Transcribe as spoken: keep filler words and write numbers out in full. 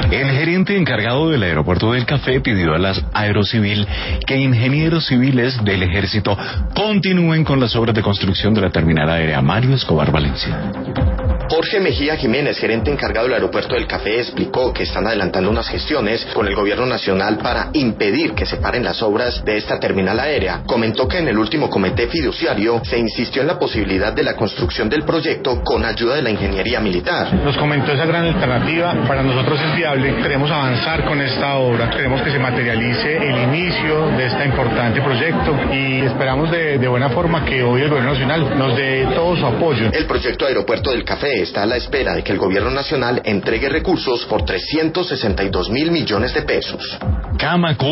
El gerente encargado del aeropuerto del Café pidió a las Aerocivil que ingenieros civiles del ejército continúen con las obras de construcción de la terminal aérea Mario Escobar Valencia. Jorge Mejía Jiménez, gerente encargado del aeropuerto del Café, explicó que están adelantando unas gestiones con el gobierno nacional para impedir que se paren las obras de esta terminal aérea. Comentó que en el último comité fiduciario se insistió en la posibilidad de la construcción del proyecto con ayuda de la ingeniería militar. Nos comentó esa gran alternativa, para nosotros es viable, queremos avanzar con esta obra, queremos que se materialice el inicio de este importante proyecto y esperamos de, de buena forma que hoy el gobierno nacional nos dé todo su apoyo. El proyecto Aeropuerto del Café está a la espera de que el gobierno nacional entregue recursos por trescientos sesenta y dos mil millones de pesos. Camaco